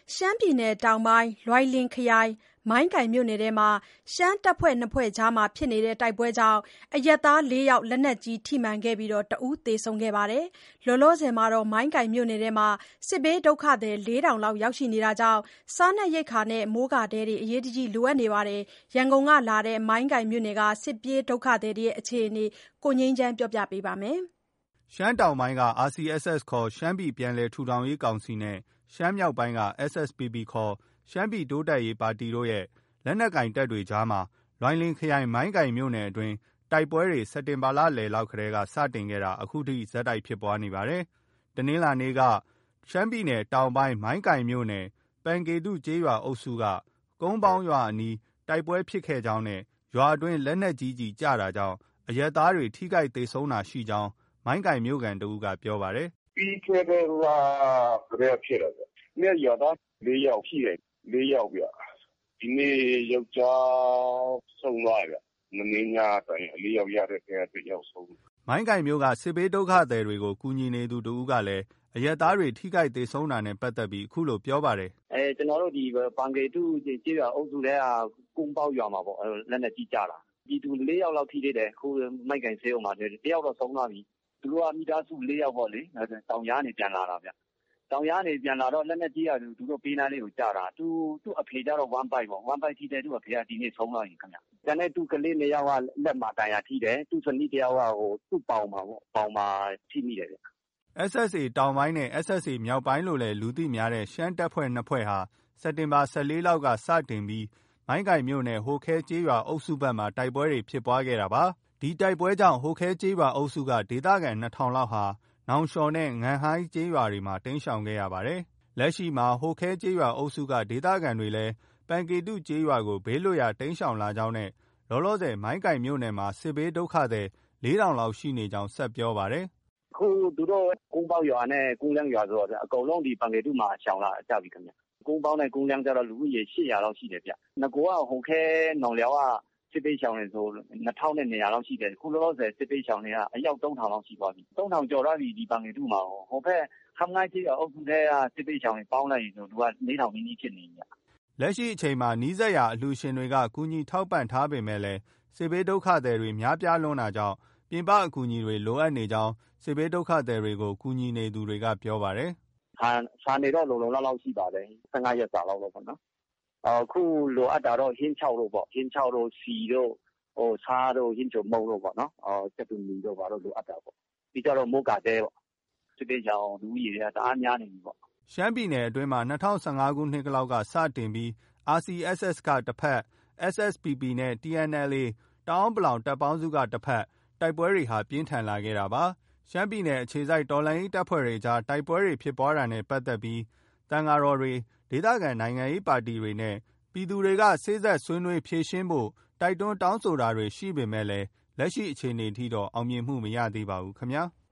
ရှမ်းပြည်နယ်တောင်ပိုင်းလွိုင်လင်ခရိုင်မိုင်းကိုင်မြို့နယ်ထဲမှာရှမ်းတပ်ဖွဲ့2ဖွဲ့ကြားဖြစ်နေတဲ့တိုက်ပွဲကြောင့်အရပ်သား4ယောက်လက်နက်ကြီးထိမှန်ခဲ့ပြီး1ဦးသေဆုံးခဲ့ပါတယ်။လောလောဆယ်မိုင်းကိုင်မြို့နယ်ထဲမှာစစ်ဘေးဒုက္ခသည် 4,000 လောက်ရောက်ရှိနေတာကြောင့်စားနပ်ရိက္ခာနဲ့မိုးကာတဲတွေအရေးတကြီးလိုအပ်နေပါတယ်။ရန်ကုန်ကလာတဲ့မိုင်းကိုင်မြို့နယ်ကစစ်ပြေးဒုက္ခသည်တွေအခြေအနေကိုငြိမ်းချမ်းပြောပြပါမယ်။ ရှမ်းတောင်ပိုင်းက RCSS ခေါ် ရှမ်းပြည်ပြန်လည်ထူထောင်ရေးကောင်စီနဲ့ ရှမ်းမြောက်ပိုင်းက SSPP ခေါ် ရှမ်းပြည်တိုးတက်ရေးပါတီတို့ရဲ့လက်နက်ကိုင်တပ်တွေကြားမှာ လွိုင်လင်ခရိုင်မိုင်းကိုင်မြို့နယ်အတွင်းတိုက်ပွဲတွေ စက်တင်ဘာလလယ်လောက်ကတည်းကစတင်ခဲ့တာအခုထိ ဆက်တိုက်ဖြစ်ပွားနေပါတယ်။ တနင်္လာနေ့က ရှမ်းပြည်နယ်တောင်ပိုင်းမိုင်းကိုင်မြို့နယ် ပန်ကေတုကျေးရွာအုပ်စုက ကုန်းပေါင်းရွာအနီးတိုက်ပွဲဖြစ်ခဲ့ကြောင်းနဲ့ ရွာအတွင်းလက်နက်ကြီးကျည်ကျတာကြောင့် အရပ်သားတွေ ထိခိုက်သေဆုံးတာရှိကြောင်း မိုင်းကိုင်မြို့ခံတဦးကပြောပါတယ်။ “ပြီးခဲ့တဲ့လကတည်းကဖြစ်တာဗျ။ မနေ့ကရွာသား4ယောက်ထိတယ်။ 4ယောက်ဗျ။ ဒီနေ့ယောက်ျားဆုံးသွားတယ်ဗျ။ မနေ့ညကဆိုရင်4ယောက်ရတဲ့ထဲက1ယောက်ဆုံးတယ်။ ” မိုင်းကိုင်မြို့က စစ်ဘေးဒုက္ခသည်တွေကို ကူညီနေသူတဦးကလည်း အရပ်သားတွေ ထိခိုက်သေဆုံးတာနဲ့ပတ်သက်ပြီး အခုလိုပြောပါတယ်။ “ကျွန်တော်တို့ဒီပန်ကေတုကျေးရွာအုပ်စုထဲကကုန်းပေါက်ရွာမှာပေါ့။လက်နက်ကြီးကျတာ။ ပြည်သူ4ယောက်လောက်ထိသေးတယ်။ အခုမိုင်းကိုင်ဆေးရုံမှာ1ယောက်တော့ဆုံးသွားပြီ။ သူတို့ကမိသားစု4ယောက်ပေါ့လေ။တောင်ကြားကနေပြန်လာတာဗျ။ တောင်ကြားကနေပြန်လာတော့လက်နက်ကြီးကသူတို့ဘေးနားလေးကိုကျတာ။ သူ့အဖေကျတော့ဝမ်းဗိုက်ပေါ့။ ဝမ်းဗိုက်ထိတဲ့သူ့အဖေကဒီနေ့ဆုံးသွားပြီခင်ဗျ။ ကျန်တဲ့သူ့ကလေး2ယောက်ကလက်မှာဒဏ်ရာထိတယ်။ သူ့ဇနီးတယောက်ကသူ့ပေါင်မှာပေါ့။ပေါင်မှာထိမိတယ်ဗျ။ ” SSA တောင်ပိုင်းနဲ့ SSA မြောက်ပိုင်းလို့လည်းလူသိများတဲ့ရှမ်းတပ်ဖွဲ့2ဖွဲ့ဟာ စက်တင်ဘာ 14 လောက်ကစတင်ပြီး မိုင်းကိုင်မြို့နယ် ဟိုခဲကျေးရွာအုပ်စုဘက်မှာတိုက်ပွဲတွေဖြစ်ပွားခဲ့တာပါ။ ဒီတိုက်ပွဲကြောင့် ဟိုခဲကျေးရွာအုပ်စုက ဒေသခံ 2,000 လောက်ဟာ နောင်လျှော်နဲ့ ငန်ဟိုင်းကျေးရွာတွေမှာ တိမ်းရှောင်ခဲ့ရပါတယ်။ လက်ရှိမှာ ဟိုခဲကျေးရွာအုပ်စုက ဒေသခံတွေလည်း ပန်ကေတုကျေးရွာကို ဘေးလွတ်ရာတိမ်းရှောင်လာကြောင်းနဲ့ လောလောဆယ်မိုင်းကိုင်မြို့နယ်မှာ စစ်ဘေးဒုက္ခသည် 4,000 လောက်ရှိနေကြောင်း ဆက်ပြောပါတယ်။ “အခုသူတို့ကုန်းပေါက်ရွာနဲ့ကုန်းလမ်းရွာဆိုတော့အကုန်လုံးပန်ကေတုမှာရှောင်လာကြပြီခင်ဗျ။ ကုန်းပေါက်နဲ့ကုန်းလမ်းကျတော့လူဦးရေ800လောက်ရှိတယ်ဗျ။ နဂိုကဟိုခဲနောင်လျော်ကစစ်ဘေးရှောင်တွေဆို2,200လောက်ရှိတယ်။ အခုလောလောဆယ်စစ်ဘေးရှောင်တွေကအယောက် 3,000 လောက်ရှိသွားပြီ။ 3,000 ကျော်သွားပြီဒီပန်ကေတုမှာ။ ဟိုဘက်ခမ်းငိုင်းကျေးရွာအုပ်စုထဲကစစ်ဘေးရှောင်တွေပေါင်းလိုက်ရင်သူက 4,000 နီးနီးဖြစ်နေပြီဗျ။ ” လက်ရှိအချိန်မှာ နီးစပ်ရာအလှူရှင်တွေက ကူညီထောက်ပံ့ထားပေမဲ့ စစ်ဘေးဒုက္ခသည်တွေများပြားလွန်းတာကြောင့် ပြင်ပအကူအညီတွေလိုအပ်နေကြောင်း စစ်ဘေးဒုက္ခသည်တွေကို ကူညီနေသူတွေကပြောပါတယ်။ “ဆန်တွေတော့လုံလုံလောက်လောက်ရှိပါတယ်။ 15 ရက်စာလောက်ပေါ့နော်။ အခုလိုအပ်တာတော့ဟင်းခြောက်တို့ပေါ့။ ဟင်းခြောက်တို့ဆီတို့ဆားတို့ဟင်းချိုမုန့်တို့ပေါ့နော်။ကြက်သွန်နီတို့ဘာတို့လိုအပ်တာပေါ့။ ပြီးကြတော့မိုးကာတဲပေါ့။ စစ်ဘေးရှောင်လူဦးရေကတအားများနေပြီပေါ့။ ” ရှမ်းပြည်နယ်အတွင်းမှာ ၂၀၁၅ ခုနှစ်လောက်ကစတင်ပြီး RCSS ကတဖက် SSPP နဲ့ TNLA တအန်း တပ်ပေါင်းစုကတဖက်တိုက်ပွဲတွေပြင်းထန်လာခဲ့တာပါ။ ရှမ်းပြည်နယ်အခြေစိုက်တော်လှန်ရေးတပ်ဖွဲ့တွေကြားတိုက်ပွဲတွေဖြစ်ပွားတာနဲ့ပတ်သက်ပြီး သံဃာတော်တွေ၊ ဒေသခံနိုင်ငံရေးပါတီတွေနဲ့ ပြည်သူတွေက စေ့စပ်ဆွေးနွေးဖြေရှင်းဖို့ တိုက်တွန်းတောင်းဆိုတာတွေရှိပေမဲ့ လက်ရှိအခြေအနေထိတော့ အောင်မြင်မှုမရသေးပါဘူးခင်ဗျာ။